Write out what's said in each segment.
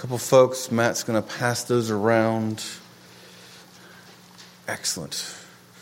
couple folks. Matt's going to pass those around. Excellent.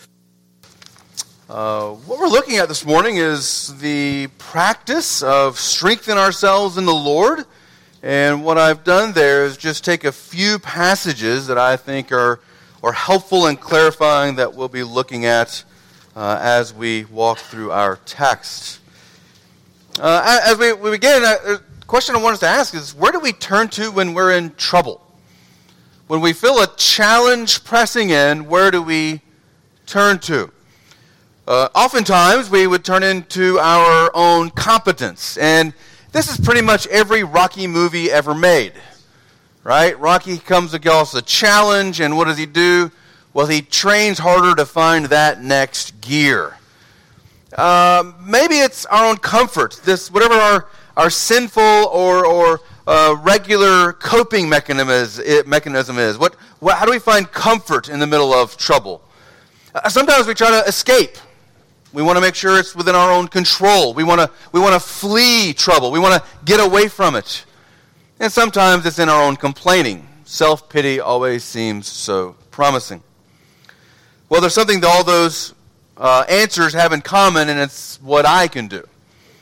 What we're looking at this morning is the practice of strengthening ourselves in the Lord. And what I've done there is just take a few passages that I think are helpful in clarifying that we'll be looking at as we walk through our text. As we begin, the question I want us to ask is, where do we turn to when we're in trouble? When we feel a challenge pressing in, where do we turn to? Oftentimes, we would turn into our own competence. And this is pretty much every Rocky movie ever made. Right? Rocky comes across a challenge, and what does he do? Well, he trains harder to find that next gear. Maybe it's our own comfort. This, whatever our sinful or regular coping mechanism is. How do we find comfort in the middle of trouble? Sometimes we try to escape. We want to make sure it's within our own control. We want to flee trouble. We want to get away from it. And sometimes it's in our own complaining. Self-pity always seems so promising. Well, there's something that all those answers have in common, and it's what I can do.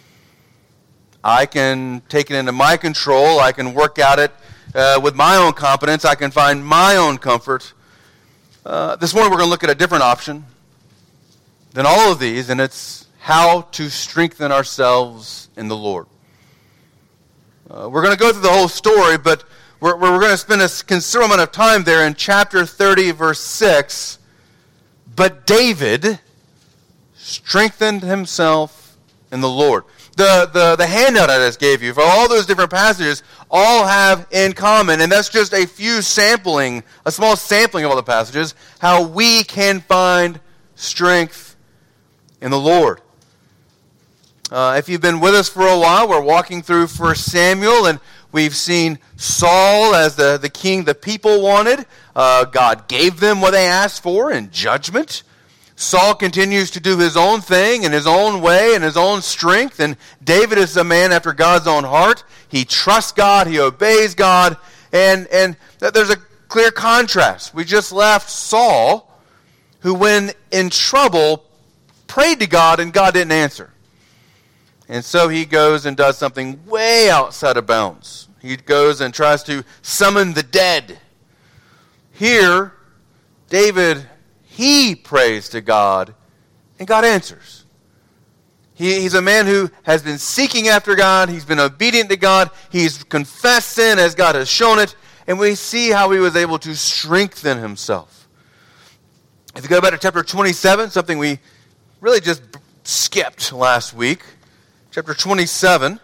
I can take it into my control. I can work at it with my own competence. I can find my own comfort. This morning we're going to look at a different option than all of these, and it's how to strengthen ourselves in the Lord. We're going to go through the whole story, but we're going to spend a considerable amount of time there in chapter 30, verse 6. But David strengthened himself in the Lord. The handout I just gave you, for all those different passages, all have in common, and that's just a small sampling of all the passages, how we can find strength in the Lord. If you've been with us for a while, we're walking through 1 Samuel, and we've seen Saul as the king the people wanted. God gave them what they asked for in judgment. Saul continues to do his own thing in his own way and his own strength, and David is a man after God's own heart. He trusts God, he obeys God, and there's a clear contrast. We just left Saul, who when in trouble prayed to God and God didn't answer. And so he goes and does something way outside of bounds. He goes and tries to summon the dead. Here, David, he prays to God, and God answers. He's a man who has been seeking after God. He's been obedient to God. He's confessed sin as God has shown it. And we see how he was able to strengthen himself. If you go back to chapter 27, something we really just skipped last week. Chapter 27,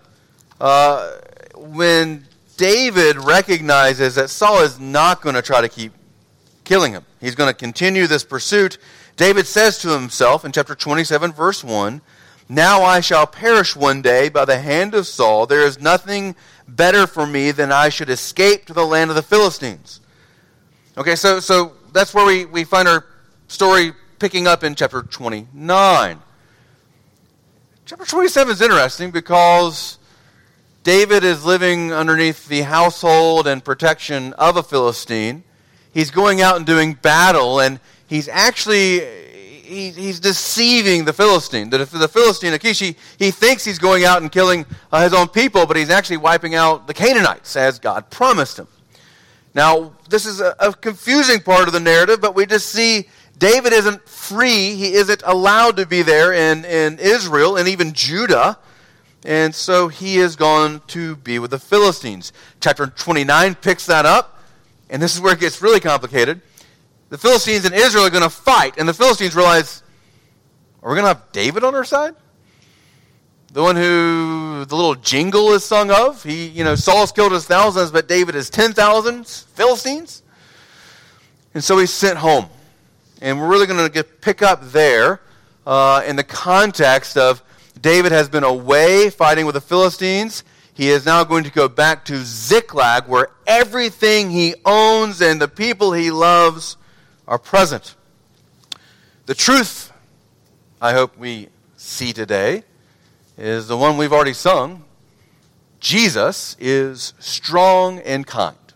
when David recognizes that Saul is not going to try to keep killing him. He's going to continue this pursuit. David says to himself in chapter 27, verse 1, "Now I shall perish one day by the hand of Saul. There is nothing better for me than I should escape to the land of the Philistines." Okay, so that's where we find our story picking up in chapter 29. Chapter 27 is interesting because David is living underneath the household and protection of a Philistine. He's going out and doing battle, and he's deceiving the Philistine. The Philistine, Achish, he thinks he's going out and killing his own people, but he's actually wiping out the Canaanites, as God promised him. Now, this is a confusing part of the narrative, but we just see David isn't free. He isn't allowed to be there in Israel and even Judah. And so he is gone to be with the Philistines. Chapter 29 picks that up. And this is where it gets really complicated. The Philistines and Israel are going to fight. And the Philistines realize, are we going to have David on our side? The one who the little jingle is sung of. Saul's killed his thousands, but David is 10,000 Philistines. And so he's sent home. And we're really going to pick up there in the context of David has been away fighting with the Philistines. He is now going to go back to Ziklag, where everything he owns and the people he loves are present. The truth, I hope we see today, is the one we've already sung. Jesus is strong and kind.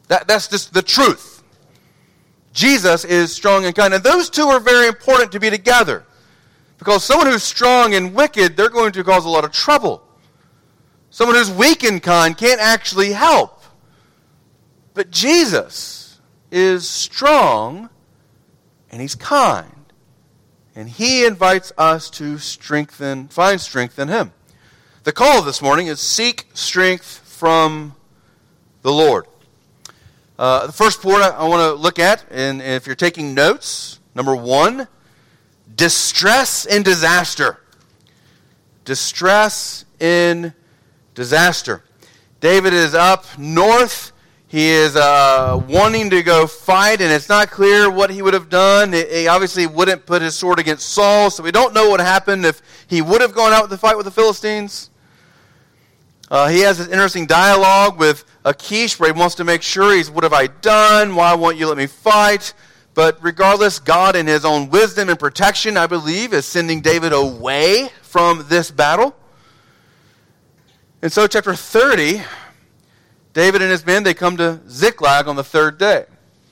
That's just the truth. Jesus is strong and kind. And those two are very important to be together. Because someone who's strong and wicked, they're going to cause a lot of trouble. Someone who's weak and kind can't actually help. But Jesus is strong and he's kind. And he invites us to find strength in him. The call this morning is seek strength from the Lord. The first point I want to look at, and if you're taking notes, number 1, distress in disaster. Distress in disaster. David is up north. He is wanting to go fight, and it's not clear what he would have done. He obviously wouldn't put his sword against Saul, so we don't know what happened if he would have gone out to fight with the Philistines. He has this interesting dialogue with Achish where he wants to make sure what have I done? Why won't you let me fight? But regardless, God in his own wisdom and protection, I believe, is sending David away from this battle. And so chapter 30, David and his men, they come to Ziklag on the third day.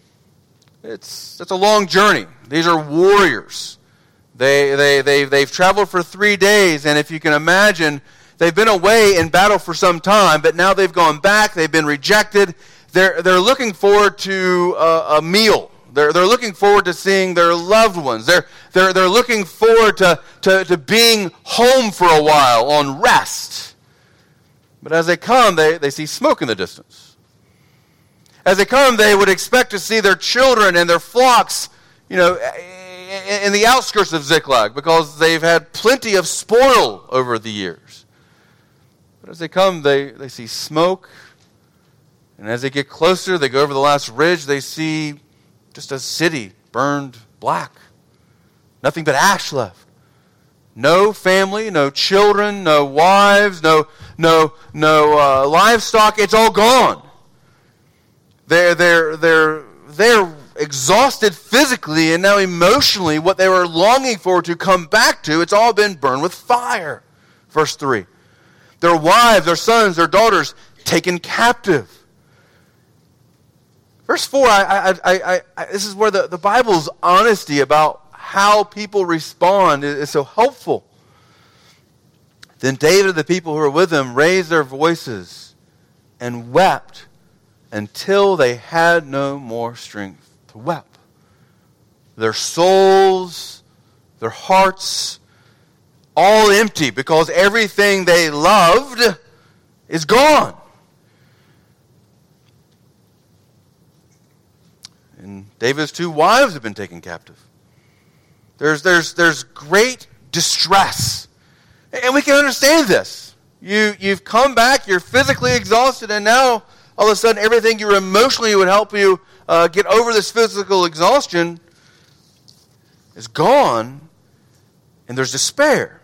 It's a long journey. These are warriors. They've traveled for 3 days, and if you can imagine, they've been away in battle for some time, but now they've gone back. They've been rejected. They're looking forward to a meal. They're looking forward to seeing their loved ones. They're looking forward to being home for a while on rest. But as they come, they see smoke in the distance. As they come, they would expect to see their children and their flocks, in the outskirts of Ziklag, because they've had plenty of spoil over the years. But as they come, they see smoke. And as they get closer, they go over the last ridge, they see just a city burned black. Nothing but ash left. No family, no children, no wives, no livestock. It's all gone. They're exhausted physically and now emotionally. What they were longing for to come back to, it's all been burned with fire. Verse 3. Their wives, their sons, their daughters taken captive. Verse 4. This is where the Bible's honesty about how people respond is so helpful. Then David and the people who were with him raised their voices and wept until they had no more strength to weep. Their souls, their hearts, all empty because everything they loved is gone. And David's 2 wives have been taken captive. There's great distress. And we can understand this. You've come back, you're physically exhausted, and now all of a sudden everything you emotionally would help you get over this physical exhaustion is gone, and there's despair.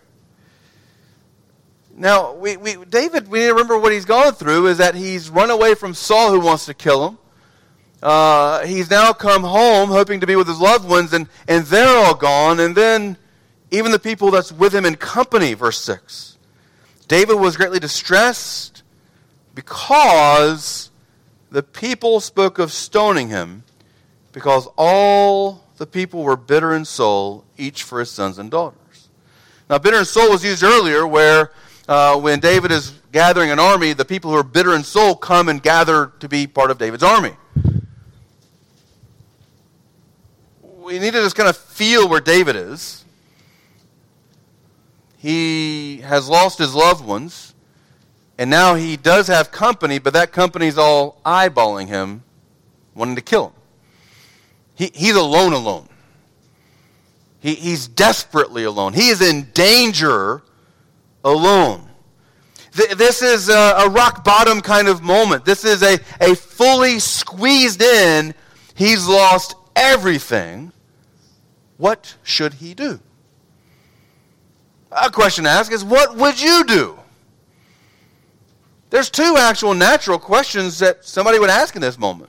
Now, David, we need to remember what he's gone through is that he's run away from Saul who wants to kill him. He's now come home hoping to be with his loved ones, and they're all gone. And then even the people that's with him in company, verse 6. David was greatly distressed because the people spoke of stoning him, because all the people were bitter in soul, each for his sons and daughters. Now, bitter in soul was used earlier where when David is gathering an army, the people who are bitter in soul come and gather to be part of David's army. We need to just kind of feel where David is. He has lost his loved ones, and now he does have company, but that company's all eyeballing him, wanting to kill him. He's alone. He's desperately alone. He is in danger alone. This is a rock bottom kind of moment. This is a fully squeezed in, he's lost everything. What should he do? A question to ask is, what would you do? There's 2 actual natural questions that somebody would ask in this moment.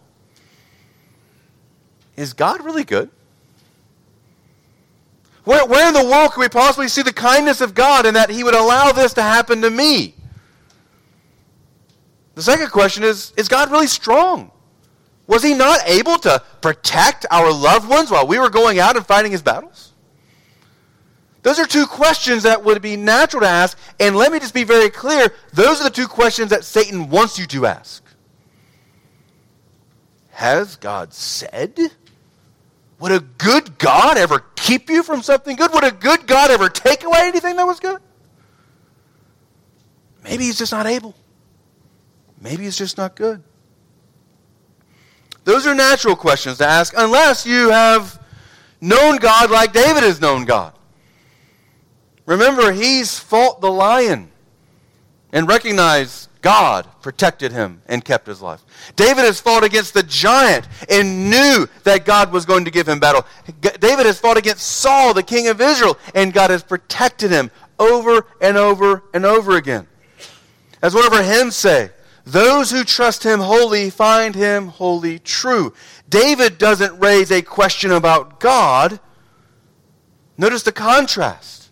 Is God really good? Where in the world can we possibly see the kindness of God in that he would allow this to happen to me? The second question is God really strong? Was he not able to protect our loved ones while we were going out and fighting his battles? Those are two questions that would be natural to ask, and let me just be very clear, those are the two questions that Satan wants you to ask. Has God said? Would a good God ever keep you from something good? Would a good God ever take away anything that was good? Maybe he's just not able. Maybe he's just not good. Those are natural questions to ask unless you have known God like David has known God. Remember, he's fought the lion and recognized God protected him and kept his life. David has fought against the giant and knew that God was going to give him battle. David has fought against Saul, the king of Israel, and God has protected him over and over and over again. As one of our hymns say, those who trust him wholly find him wholly true. David doesn't raise a question about God. Notice the contrast.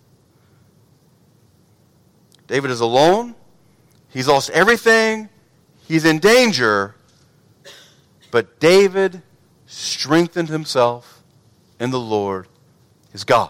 David is alone. He's lost everything. He's in danger. But David strengthened himself in the Lord, his God.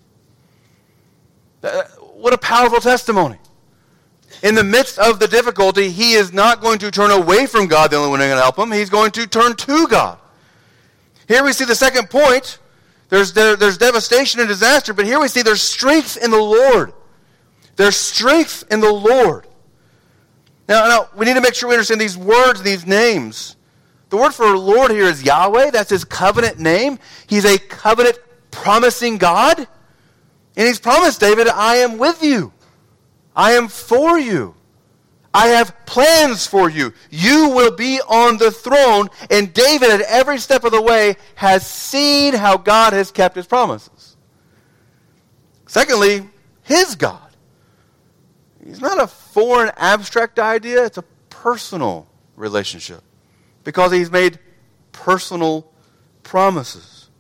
What a powerful testimony. In the midst of the difficulty, he is not going to turn away from God, the only one who can help him. He's going to turn to God. Here we see the second point. There's devastation and disaster, but here we see there's strength in the Lord. There's strength in the Lord. Now, we need to make sure we understand these words, these names. The word for Lord here is Yahweh. That's his covenant name. He's a covenant promising God. And he's promised David, I am with you. I am for you. I have plans for you. You will be on the throne. And David, at every step of the way, has seen how God has kept his promises. Secondly, his God. He's not a foreign abstract idea. It's a personal relationship. Because he's made personal promises.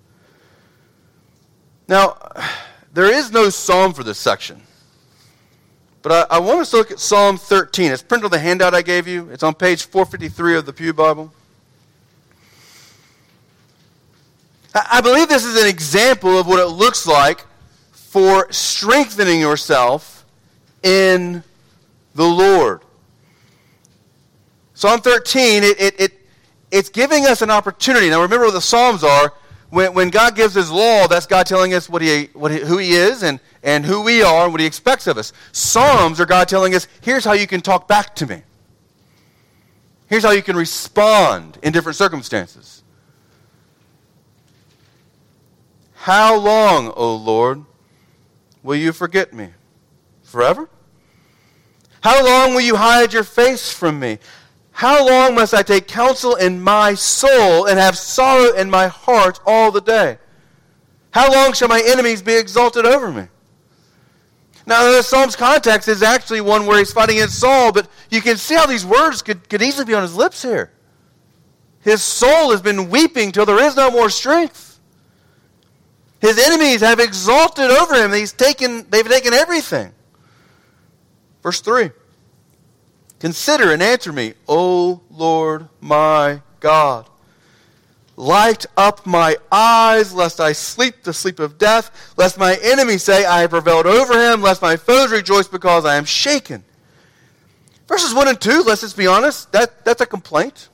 Now, there is no psalm for this section. But I want us to look at Psalm 13. It's printed on the handout I gave you. It's on page 453 of the Pew Bible. I believe this is an example of what it looks like for strengthening yourself in the Lord. Psalm 13, it's giving us an opportunity. Now remember what the Psalms are. When God gives his law, that's God telling us who he is and who we are and what he expects of us. Psalms are God telling us, here's how you can talk back to me. Here's how you can respond in different circumstances. How long, O Lord, will you forget me? Forever? How long will you hide your face from me? How long must I take counsel in my soul and have sorrow in my heart all the day? How long shall my enemies be exalted over me? Now, the Psalm's context is actually one where he's fighting against Saul, but you can see how these words could easily be on his lips here. His soul has been weeping till there is no more strength. His enemies have exalted over him. They've taken everything. Verse 3. Consider and answer me, O Lord my God. Light up my eyes, lest I sleep the sleep of death, lest my enemies say, I have prevailed over him, lest my foes rejoice because I am shaken. Verses 1 and 2, let's just be honest, that's a complaint.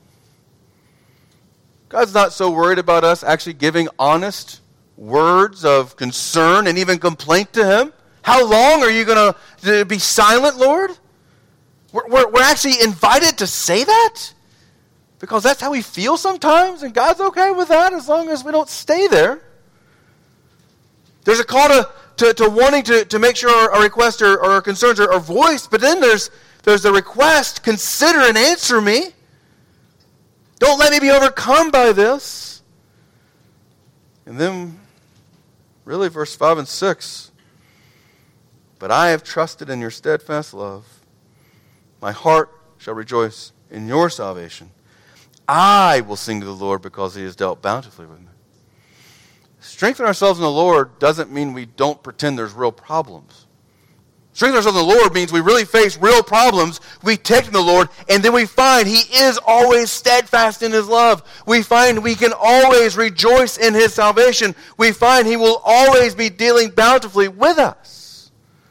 God's not so worried about us actually giving honest words of concern and even complaint to him. How long are you going to be silent, Lord? We're actually invited to say that because that's how we feel sometimes, and God's okay with that as long as we don't stay there. There's a call to wanting to make sure our requests or our concerns are voiced, but then there's the request, consider and answer me. Don't let me be overcome by this. And then, really, verse 5 and 6. But I have trusted in your steadfast love. My heart shall rejoice in your salvation. I will sing to the Lord because he has dealt bountifully with me. Strengthen ourselves in the Lord doesn't mean we don't pretend there's real problems. Strengthen ourselves in the Lord means we really face real problems. We take to the Lord, and then we find He is always steadfast in His love. We find we can always rejoice in His salvation. We find He will always be dealing bountifully with us.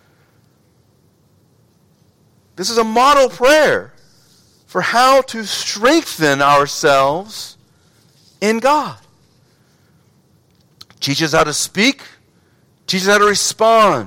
This is a model prayer for how to strengthen ourselves in God. Teach us how to speak. Teach us how to respond.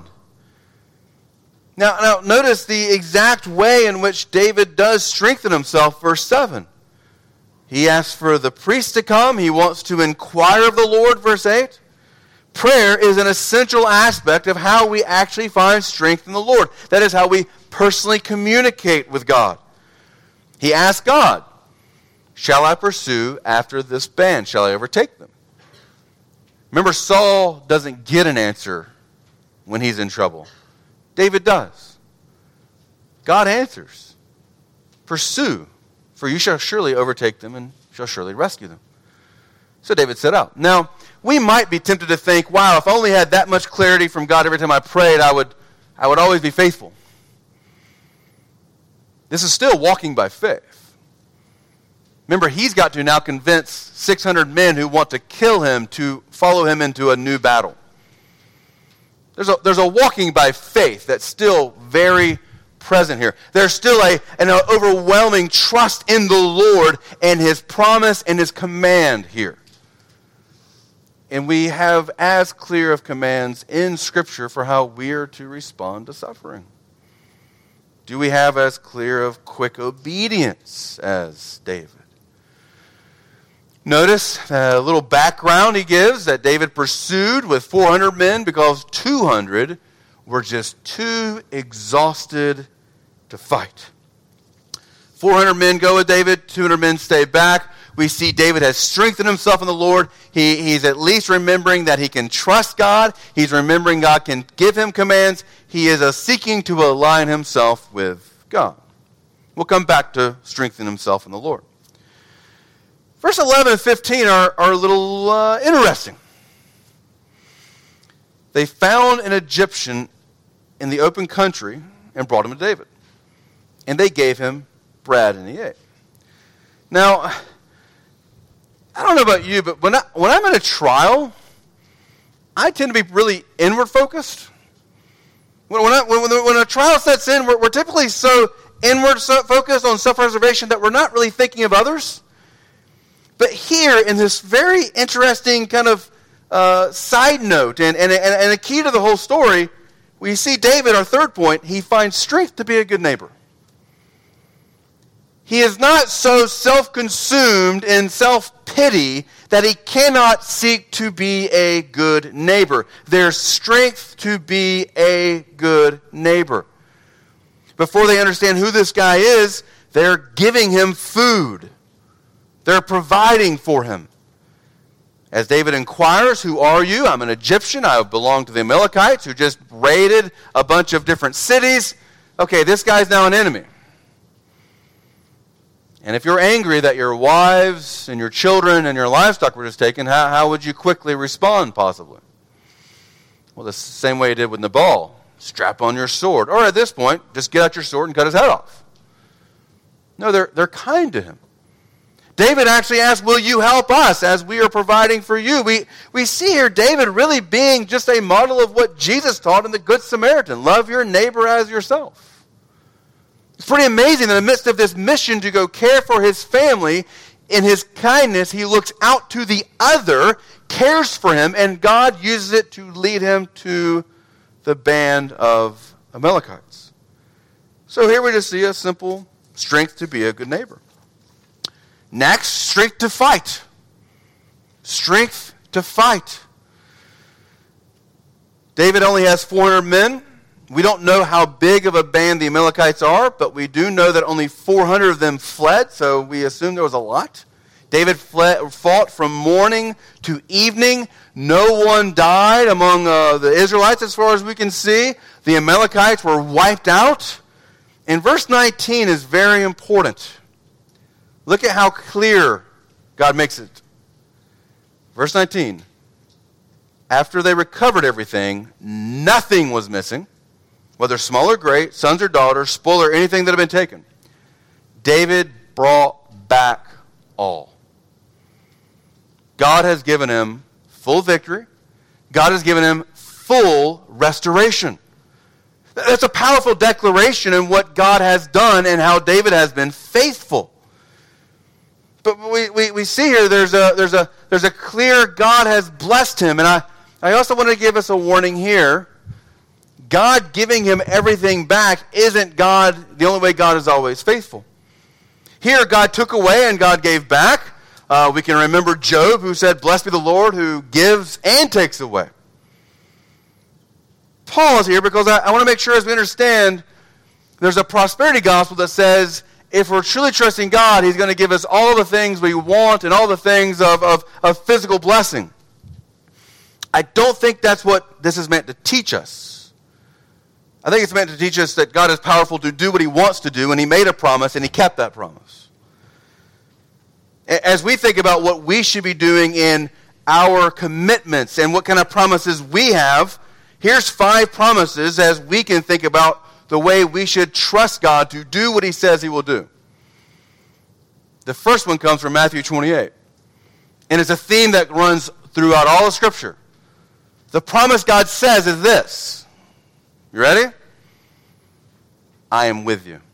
Now, notice the exact way in which David does strengthen himself, verse 7. He asks for the priest to come. He wants to inquire of the Lord, verse 8. Prayer is an essential aspect of how we actually find strength in the Lord. That is how we personally communicate with God. He asks God, shall I pursue after this band? Shall I overtake them? Remember, Saul doesn't get an answer when he's in trouble. David does. God answers. Pursue, for you shall surely overtake them and shall surely rescue them. So David set out. Now, we might be tempted to think, wow, if I only had that much clarity from God every time I prayed, I would always be faithful. This is still walking by faith. Remember, he's got to now convince 600 men who want to kill him to follow him into a new battle. There's a walking by faith that's still very present here. There's still an overwhelming trust in the Lord and His promise and His command here. And we have as clear of commands in Scripture for how we are to respond to suffering. Do we have as clear of quick obedience as David? Notice a little background he gives that David pursued with 400 men because 200 were just too exhausted to fight. 400 men go with David, 200 men stay back. We see David has strengthened himself in the Lord. He's at least remembering that he can trust God. He's remembering God can give him commands. He is seeking to align himself with God. We'll come back to strengthen himself in the Lord. Verse 11 and 15 are a little interesting. They found an Egyptian in the open country and brought him to David. And they gave him bread and he ate. Now, I don't know about you, but when I'm in a trial, I tend to be really inward focused. When a trial sets in, we're typically so inward focused on self-preservation that we're not really thinking of others. But here, in this very interesting kind of side note and a key to the whole story, we see David, our third point, he finds strength to be a good neighbor. He is not so self-consumed in self-pity that he cannot seek to be a good neighbor. There's strength to be a good neighbor. Before they understand who this guy is, they're giving him food. They're providing for him. As David inquires, who are you? I'm an Egyptian. I belong to the Amalekites who just raided a bunch of different cities. Okay, this guy's now an enemy. And if you're angry that your wives and your children and your livestock were just taken, how would you quickly respond, possibly? Well, the same way you did with Nabal. Strap on your sword. Or at this point, just get out your sword and cut his head off. No, they're kind to him. David actually asks, will you help us as we are providing for you? We see here David really being just a model of what Jesus taught in the Good Samaritan. Love your neighbor as yourself. It's pretty amazing that in the midst of this mission to go care for his family, in his kindness, he looks out to the other, cares for him, and God uses it to lead him to the band of Amalekites. So here we just see a simple strength to be a good neighbor. Next, strength to fight. Strength to fight. David only has 400 men. We don't know how big of a band the Amalekites are, but we do know that only 400 of them fled, so we assume there was a lot. David fought from morning to evening. No one died among the Israelites as far as we can see. The Amalekites were wiped out. And verse 19 is very important. Look at how clear God makes it. Verse 19. After they recovered everything, nothing was missing. whether small or great, sons or daughters, spoil or anything that had been taken. David brought back all. God has given him full victory. God has given him full restoration. That's a powerful declaration in what God has done and how David has been faithful. But we see here there's a clear God has blessed him. And I also want to give us a warning here. God giving him everything back isn't God, the only way God is always faithful. Here God took away and God gave back. We can remember Job who said, "Blessed be the Lord who gives and takes away." Pause here because I want to make sure as we understand there's a prosperity gospel that says if we're truly trusting God, He's going to give us all the things we want and all the things of physical blessing. I don't think that's what this is meant to teach us. I think it's meant to teach us that God is powerful to do what He wants to do, and He made a promise, and He kept that promise. As we think about what we should be doing in our commitments and what kind of promises we have, here's 5 promises as we can think about the way we should trust God to do what He says He will do. The first one comes from Matthew 28. And it's a theme that runs throughout all of Scripture. The promise God says is this. You ready? I am with you.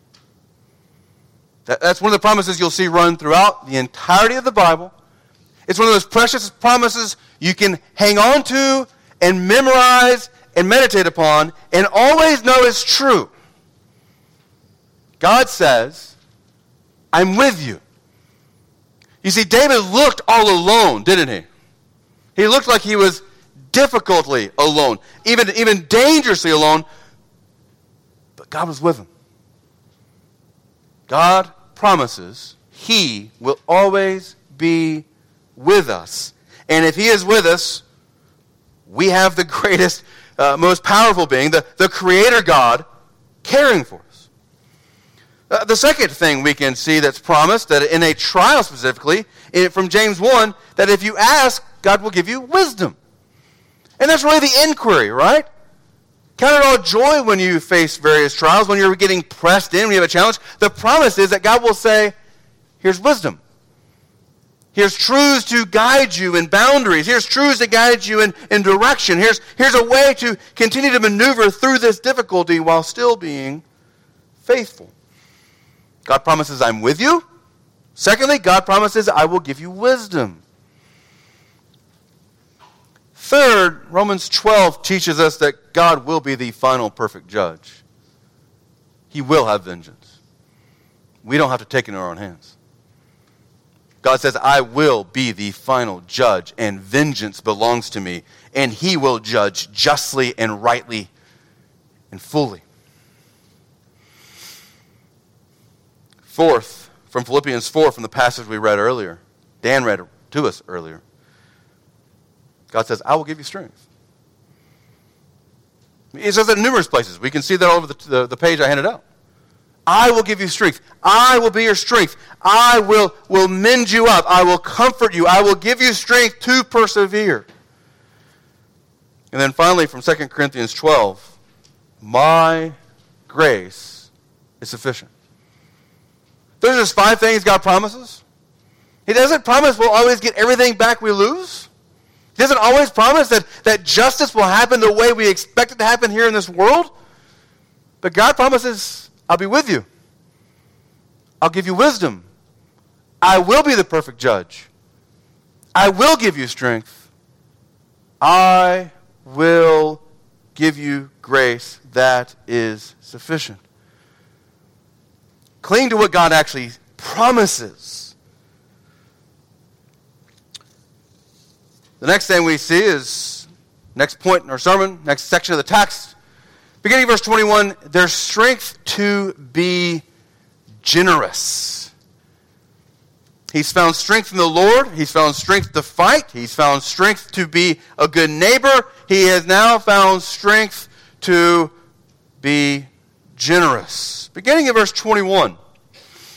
That's one of the promises you'll see run throughout the entirety of the Bible. It's one of those precious promises you can hang on to and memorize and meditate upon and always know is true. God says, I'm with you. You see, David looked all alone, didn't he? He looked like he was difficultly alone, even dangerously alone, but God was with him. God promises He will always be with us. And if He is with us, we have the greatest, most powerful being, the Creator God, caring for us. The second thing we can see that's promised, that in a trial specifically, from James 1, that if you ask, God will give you wisdom. And that's really the inquiry, right? Count it all joy when you face various trials, when you're getting pressed in, when you have a challenge. The promise is that God will say, here's wisdom. Here's truths to guide you in boundaries. Here's truths to guide you in direction. Here's a way to continue to maneuver through this difficulty while still being faithful. God promises, I'm with you. Secondly, God promises, I will give you wisdom. Third, Romans 12 teaches us that God will be the final perfect judge. He will have vengeance. We don't have to take it in our own hands. God says, I will be the final judge, and vengeance belongs to me, and He will judge justly and rightly and fully. Fourth, from Philippians 4, from the passage we read earlier, Dan read to us earlier, God says, I will give you strength. He says that in numerous places. We can see that all over the page I handed out. I will give you strength. I will be your strength. I will mend you up. I will comfort you. I will give you strength to persevere. And then finally from 2 Corinthians 12, my grace is sufficient. Those are just 5 things God promises. He doesn't promise we'll always get everything back we lose. He doesn't always promise that justice will happen the way we expect it to happen here in this world. But God promises, I'll be with you. I'll give you wisdom. I will be the perfect judge. I will give you strength. I will give you grace that is sufficient. Cling to what God actually promises. The next thing we see is, next point in our sermon, next section of the text, beginning of verse 21, there's strength to be generous. He's found strength in the Lord. He's found strength to fight. He's found strength to be a good neighbor. He has now found strength to be generous. Beginning in verse 21.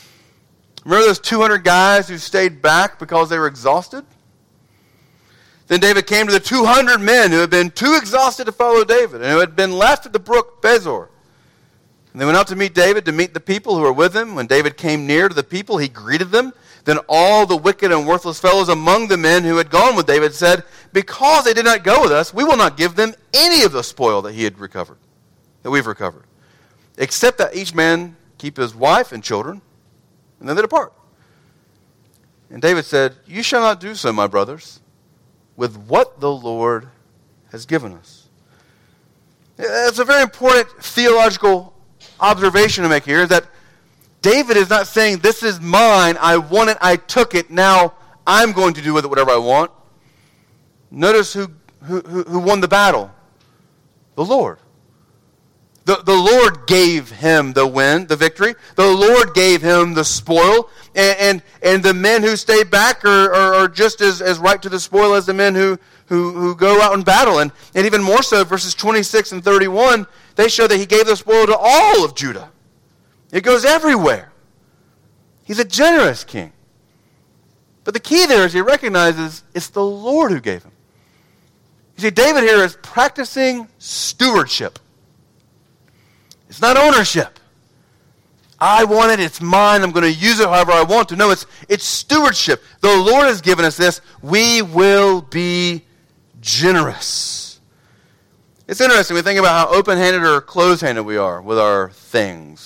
Remember those 200 guys who stayed back because they were exhausted? Then David came to the 200 men who had been too exhausted to follow David and who had been left at the brook Bezor. And they went out to meet David, to meet the people who were with him. When David came near to the people, he greeted them. Then all the wicked and worthless fellows among the men who had gone with David said, because they did not go with us, we will not give them any of the spoil that we've recovered, except that each man keep his wife and children, and then they depart. And David said, you shall not do so, my brothers, with what the Lord has given us. It's a very important theological observation to make here, is that David is not saying, this is mine, I won it, I took it, now I'm going to do with it whatever I want. Notice who won the battle? The Lord. The Lord gave him the win, the victory. The Lord gave him the spoil. And the men who stay back are just as right to the spoil as the men who go out in battle. And even more so, verses 26 and 31, they show that he gave the spoil to all of Judah. It goes everywhere. He's a generous king. But the key there is he recognizes it's the Lord who gave him. You see, David here is practicing stewardship. It's not ownership. I want it, it's mine, I'm going to use it however I want to. No, it's stewardship. The Lord has given us this. We will be generous. It's interesting. We think about how open-handed or closed-handed we are with our things.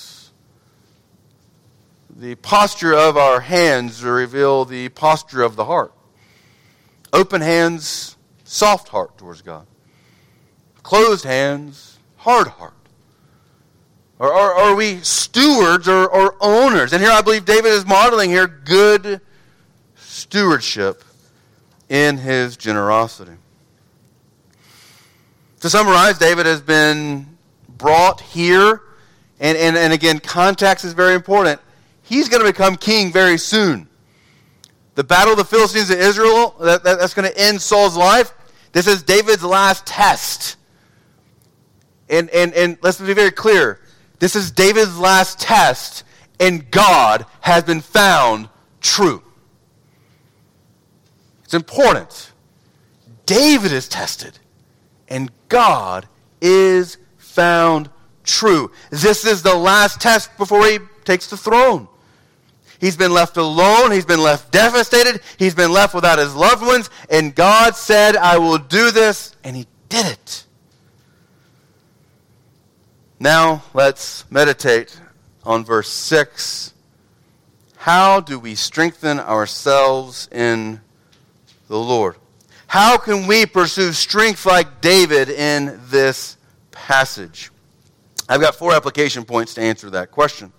The posture of our hands reveal the posture of the heart. Open hands, soft heart towards God. Closed hands, hard heart. Or are we stewards or owners? And here I believe David is modeling here good stewardship in his generosity. To summarize, David has been brought here, and again, context is very important. He's going to become king very soon. The battle of the Philistines in Israel, that's going to end Saul's life. This is David's last test. And let's be very clear. This is David's last test, and God has been found true. It's important. David is tested, and God is found true. This is the last test before he takes the throne. He's been left alone. He's been left devastated. He's been left without his loved ones. And God said, I will do this. And he did it. Now, let's meditate on verse 6. How do we strengthen ourselves in the Lord? How can we pursue strength like David in this passage? I've got 4 application points to answer that question.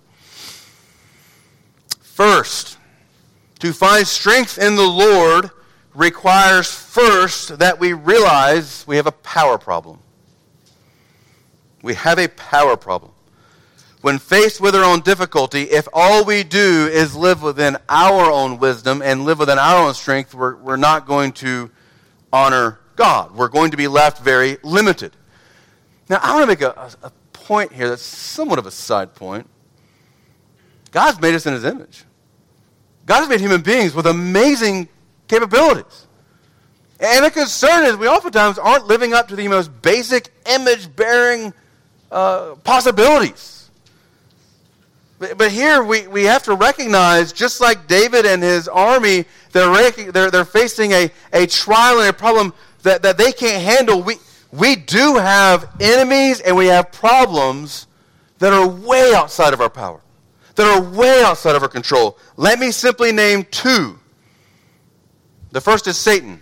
First, to find strength in the Lord requires first that we realize we have a power problem. We have a power problem. When faced with our own difficulty, if all we do is live within our own wisdom and live within our own strength, we're not going to honor God. We're going to be left very limited. Now, I want to make a point here that's somewhat of a side point. God's made us in his image. God has made human beings with amazing capabilities. And the concern is we oftentimes aren't living up to the most basic image-bearing possibilities. But here we have to recognize, just like David and his army, they're facing a trial and a problem that they can't handle. We do have enemies and we have problems that are way outside of our power, that are way outside of our control. Let me simply name 2. The first is Satan.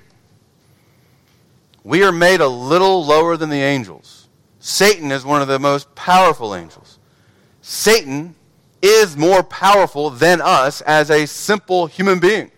We are made a little lower than the angels. Satan is one of the most powerful angels. Satan is more powerful than us as a simple human being.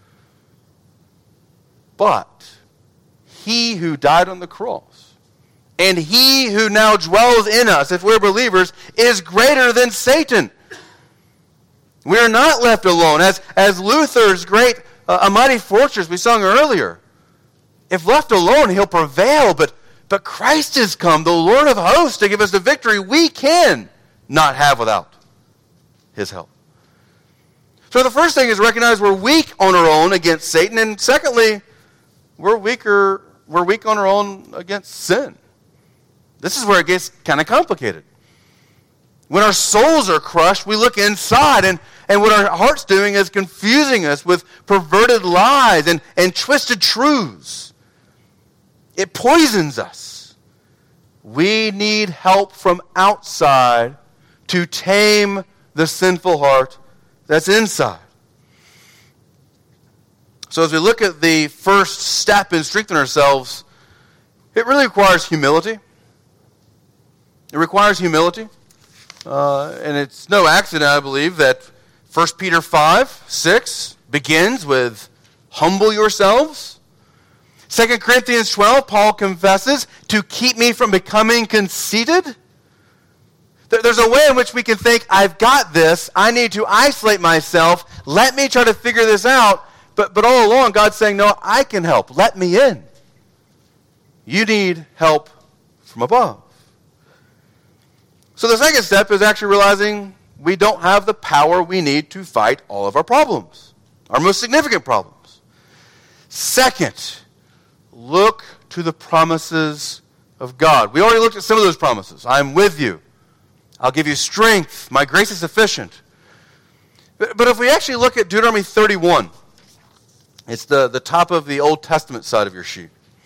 But he who died on the cross and he who now dwells in us, if we're believers, is greater than Satan. We are not left alone. As Luther's great A Mighty Fortress we sung earlier. If left alone, he'll prevail, but Christ has come, the Lord of hosts, to give us the victory we can not have without his help. So the first thing is recognize we're weak on our own against Satan, and secondly, we're weak on our own against sin. This is where it gets kind of complicated. When our souls are crushed, we look inside, and what our heart's doing is confusing us with perverted lies and twisted truths. It poisons us. We need help from outside to tame the sinful heart that's inside. So as we look at the first step in strengthening ourselves, it really requires humility. It requires humility. And it's no accident, I believe, that 1 Peter 5:6 begins with, humble yourselves. 2 Corinthians 12, Paul confesses, to keep me from becoming conceited. There's a way in which we can think, I've got this, I need to isolate myself, let me try to figure this out. But all along, God's saying, no, I can help. Let me in. You need help from above. So the second step is actually realizing we don't have the power we need to fight all of our problems, our most significant problems. Second, look to the promises of God. We already looked at some of those promises. I'm with you. I'll give you strength. My grace is sufficient. But if we actually look at Deuteronomy 31, it's the top of the Old Testament side of your sheet.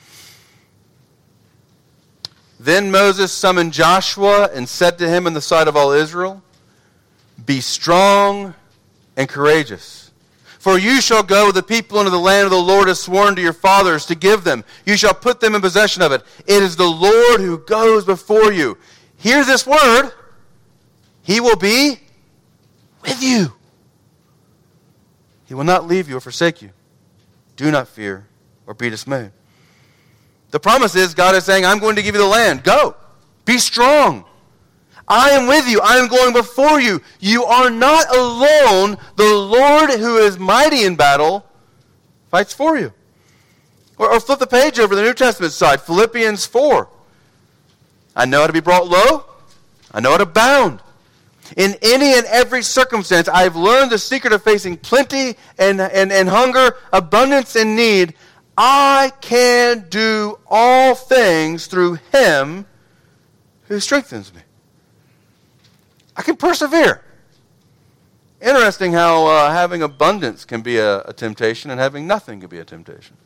Then Moses summoned Joshua and said to him in the sight of all Israel, be strong and courageous. For you shall go with the people into the land of the Lord has sworn to your fathers to give them. You shall put them in possession of it. It is the Lord who goes before you. Hear this word. He will be with you. He will not leave you or forsake you. Do not fear or be dismayed. The promise is, God is saying, I'm going to give you the land. Go. Be strong. I am with you. I am going before you. You are not alone. The Lord who is mighty in battle fights for you. Or flip the page over to the New Testament side. Philippians 4. I know how to be brought low. I know how to abound. In any and every circumstance, I have learned the secret of facing plenty and hunger, abundance and need. I can do all things through him who strengthens me. I can persevere. Interesting how having abundance can be a temptation and having nothing can be a temptation.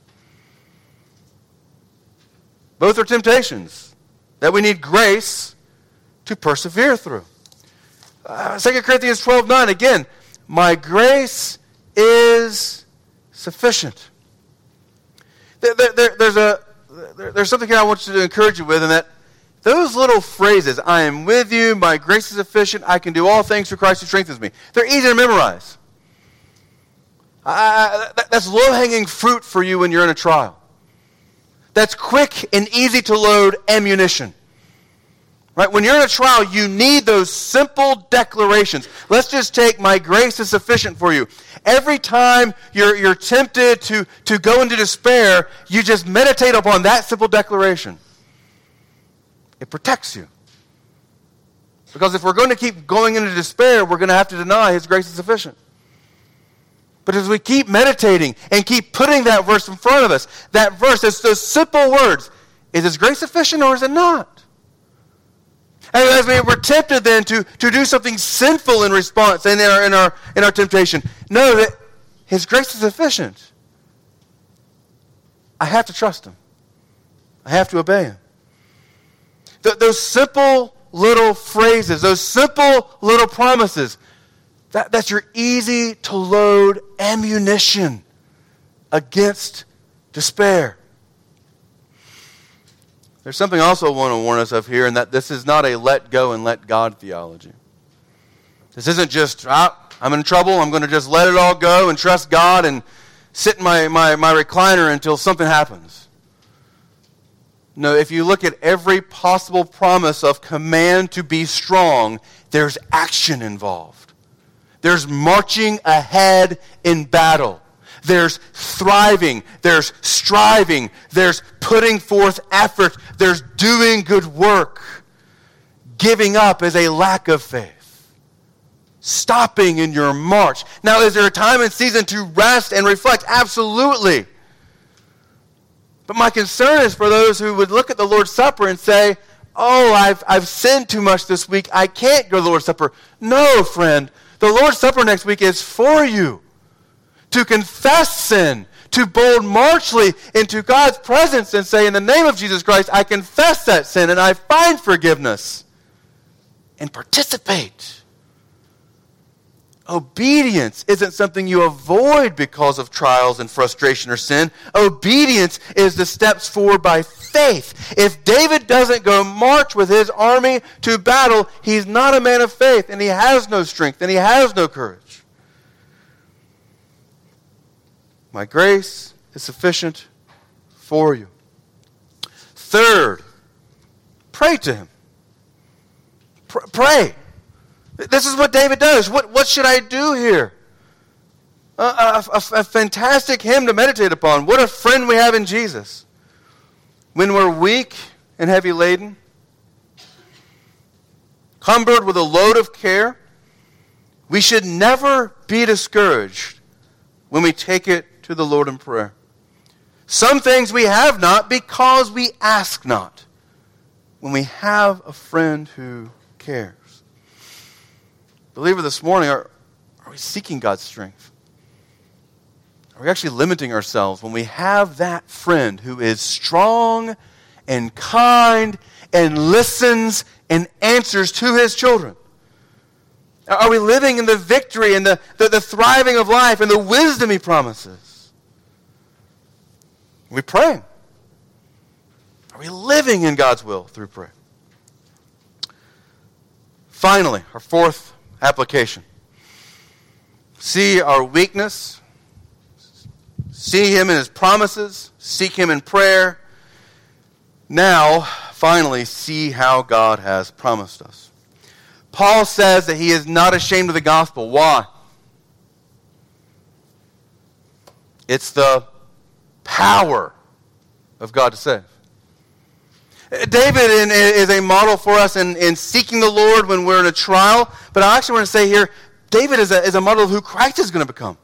Both are temptations that we need grace to persevere through. 2 Corinthians 12:9, again, my grace is sufficient. There's something here I want you to encourage you with, and that those little phrases, I am with you, my grace is sufficient, I can do all things through Christ who strengthens me. They're easy to memorize. That's low-hanging fruit for you when you're in a trial. That's quick and easy to load ammunition. Right? When you're in a trial, you need those simple declarations. Let's just take my grace is sufficient for you. Every time you're tempted to go into despair, you just meditate upon that simple declaration. It protects you. Because if we're going to keep going into despair, we're going to have to deny his grace is sufficient. But as we keep meditating and keep putting that verse in front of us, that verse, it's those simple words, is his grace sufficient or is it not? And as we're tempted then to do something sinful in response and in our temptation, know that his grace is sufficient. I have to trust him. I have to obey him. Those simple little phrases, those simple little promises, that's your easy to load ammunition against despair. There's something also I want to warn us of here, and that this is not a let go and let God theology. This isn't just, I'm in trouble, I'm going to just let it all go and trust God and sit in my recliner until something happens. No, if you look at every possible promise of command to be strong, there's action involved. There's marching ahead in battle. There's thriving, there's striving, there's putting forth effort, there's doing good work. Giving up is a lack of faith. Stopping in your march. Now, is there a time and season to rest and reflect? Absolutely. But my concern is for those who would look at the Lord's Supper and say, oh, I've sinned too much this week. I can't go to the Lord's Supper. No, friend. The Lord's Supper next week is for you to confess sin, to bold marchly into God's presence and say, in the name of Jesus Christ, I confess that sin and I find forgiveness. And participate. Obedience isn't something you avoid because of trials and frustration or sin. Obedience is the steps forward by faith. If David doesn't go march with his army to battle, he's not a man of faith, and he has no strength, and he has no courage. My grace is sufficient for you. Third, pray to him. Pray. This is what David does. What should I do here? A fantastic hymn to meditate upon. What a friend we have in Jesus. When we're weak and heavy laden, cumbered with a load of care, we should never be discouraged when we take it to the Lord in prayer. Some things we have not because we ask not. When we have a friend who cares. Believer, this morning, are we seeking God's strength? Are we actually limiting ourselves when we have that friend who is strong and kind and listens and answers to his children? Are we living in the victory and the thriving of life and the wisdom he promises? Are we praying? Are we living in God's will through prayer? Finally, our fourth application. See our weakness. See him in his promises. Seek him in prayer. Now, finally, see how God has promised us. Paul says that he is not ashamed of the gospel. Why? It's the power of God to save. David is a model for us in seeking the Lord when we're in a trial. But I actually want to say here, David is a model of who Christ is going to become.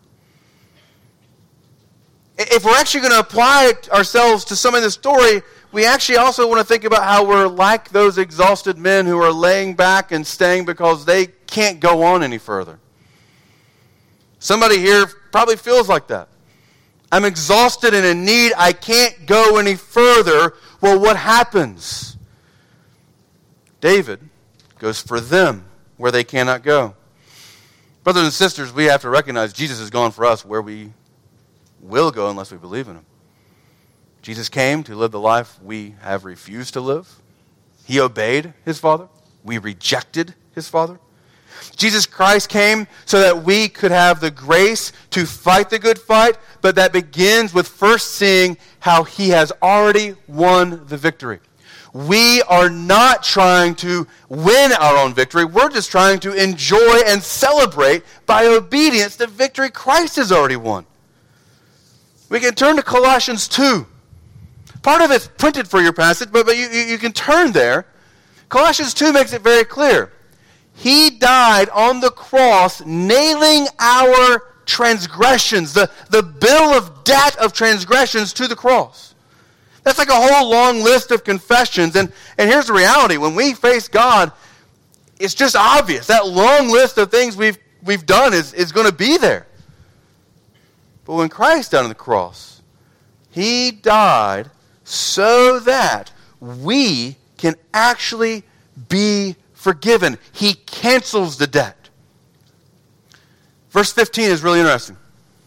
If we're actually going to apply ourselves to some of this story, we actually also want to think about how we're like those exhausted men who are laying back and staying because they can't go on any further. Somebody here probably feels like that. I'm exhausted and in need. I can't go any further. Well, what happens? David goes for them where they cannot go. Brothers and sisters, we have to recognize Jesus has gone for us where we will go unless we believe in him. Jesus came to live the life we have refused to live. He obeyed his Father. We rejected his Father. Jesus Christ came so that we could have the grace to fight the good fight, but that begins with first seeing how he has already won the victory. We are not trying to win our own victory. We're just trying to enjoy and celebrate by obedience the victory Christ has already won. We can turn to Colossians 2. Part of it's printed for your passage, but you can turn there. Colossians 2 makes it very clear. He died on the cross, nailing our transgressions, the bill of debt of transgressions to the cross. That's like a whole long list of confessions. And here's the reality. When we face God, it's just obvious. That long list of things we've done is going to be there. But when Christ died on the cross, he died so that we can actually be forgiven. He cancels the debt. Verse 15 is really interesting.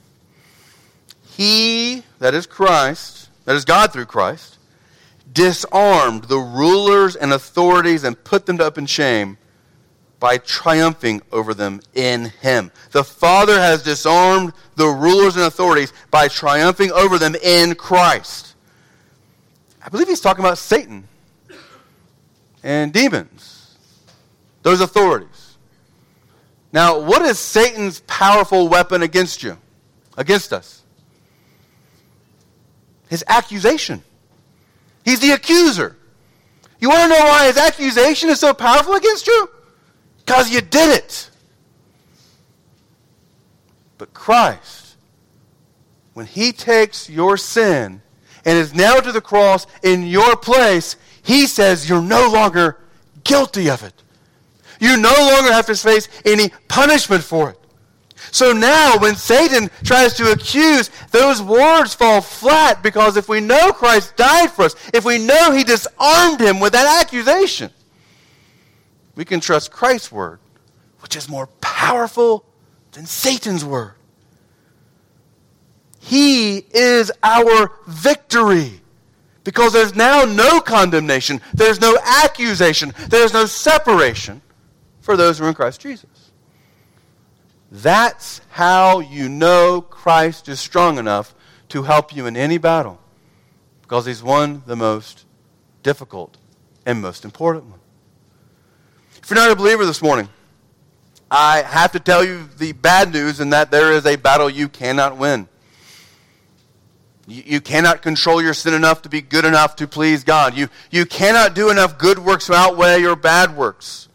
He, that is Christ, that is God through Christ, disarmed the rulers and authorities and put them to open shame by triumphing over them in him. The Father has disarmed the rulers and authorities by triumphing over them in Christ. I believe he's talking about Satan and demons, those authorities. Now, what is Satan's powerful weapon against you, against us? His accusation. He's the accuser. You want to know why his accusation is so powerful against you? Because you did it. But Christ, when he takes your sin and is nailed to the cross in your place, he says you're no longer guilty of it. You no longer have to face any punishment for it. So now when Satan tries to accuse, those words fall flat, because if we know Christ died for us, if we know he disarmed him with that accusation, we can trust Christ's word, which is more powerful than Satan's word. He is our victory, because there's now no condemnation, there's no accusation, there's no separation for those who are in Christ Jesus. That's how you know Christ is strong enough to help you in any battle, because he's won the most difficult and most important one. If you're not a believer this morning, I have to tell you the bad news, in that there is a battle you cannot win. You cannot control your sin enough to be good enough to please God. You cannot do enough good works to outweigh your bad works.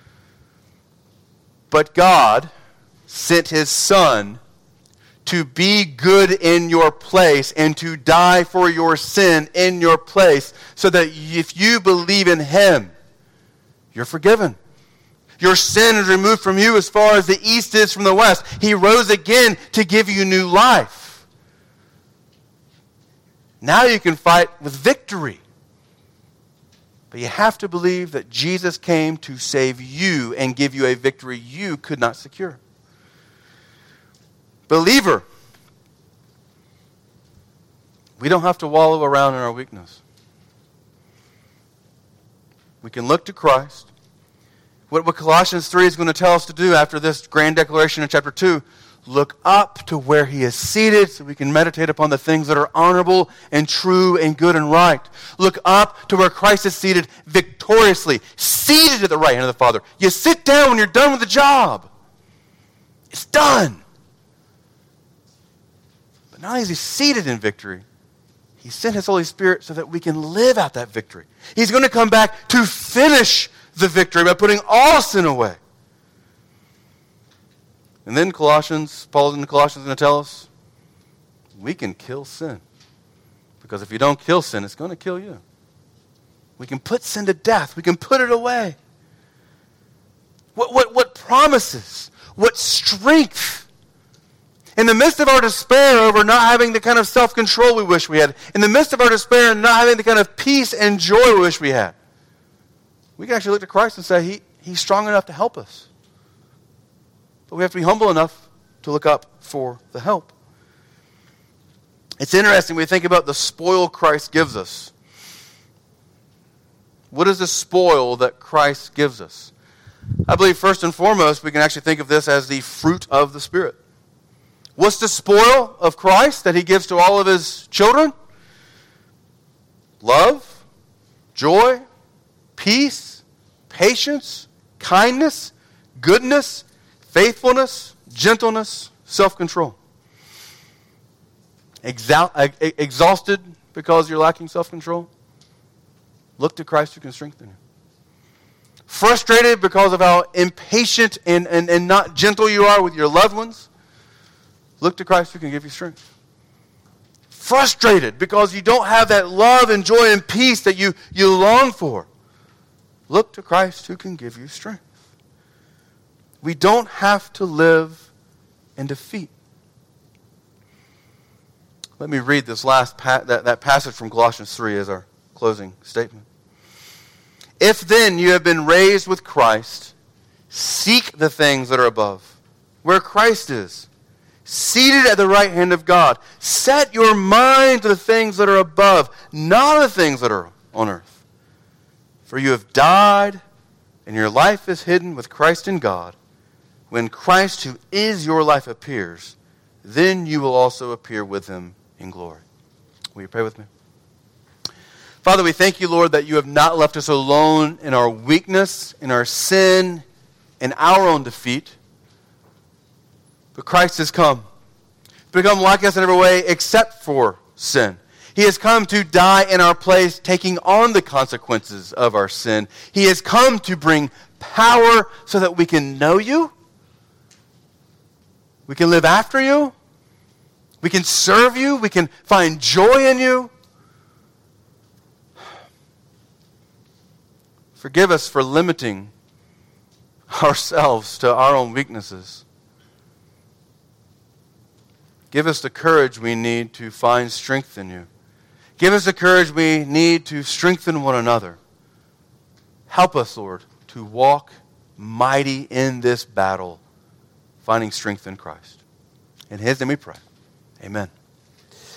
But God sent his Son to be good in your place and to die for your sin in your place, so that if you believe in him, you're forgiven. Your sin is removed from you as far as the east is from the west. He rose again to give you new life. Now you can fight with victory. But you have to believe that Jesus came to save you and give you a victory you could not secure. Believer, we don't have to wallow around in our weakness. We can look to Christ. What Colossians 3 is going to tell us to do after this grand declaration in chapter 2, look up to where he is seated so we can meditate upon the things that are honorable and true and good and right. Look up to where Christ is seated victoriously, seated at the right hand of the Father. You sit down when you're done with the job. It's done. But not only is he seated in victory, he sent his Holy Spirit so that we can live out that victory. He's going to come back to finish the victory by putting all sin away. And then Paul in the Colossians is going to tell us, we can kill sin. Because if you don't kill sin, it's going to kill you. We can put sin to death. We can put it away. What promises? What strength? In the midst of our despair over not having the kind of self-control we wish we had, in the midst of our despair and not having the kind of peace and joy we wish we had, we can actually look to Christ and say, he's strong enough to help us. But we have to be humble enough to look up for the help. It's interesting when we think about the spoil Christ gives us. What is the spoil that Christ gives us? I believe first and foremost we can actually think of this as the fruit of the Spirit. What's the spoil of Christ that he gives to all of his children? Love, joy, peace, patience, kindness, goodness, faithfulness, gentleness, self-control. Exhausted because you're lacking self-control? Look to Christ who can strengthen you. Frustrated because of how impatient and not gentle you are with your loved ones? Look to Christ who can give you strength. Frustrated because you don't have that love and joy and peace that you long for? Look to Christ who can give you strength. We don't have to live in defeat. Let me read this last that passage from Colossians 3 as our closing statement. If then you have been raised with Christ, seek the things that are above, where Christ is, seated at the right hand of God. Set your mind to the things that are above, not the things that are on earth. For you have died, and your life is hidden with Christ in God. When Christ, who is your life, appears, then you will also appear with him in glory. Will you pray with me? Father, we thank you, Lord, that you have not left us alone in our weakness, in our sin, in our own defeat. But Christ has come to become like us in every way except for sin. He has come to die in our place, taking on the consequences of our sin. He has come to bring power so that we can know you. We can live after you. We can serve you. We can find joy in you. Forgive us for limiting ourselves to our own weaknesses. Give us the courage we need to find strength in you. Give us the courage we need to strengthen one another. Help us, Lord, to walk mighty in this battle, finding strength in Christ. In His name we pray. Amen.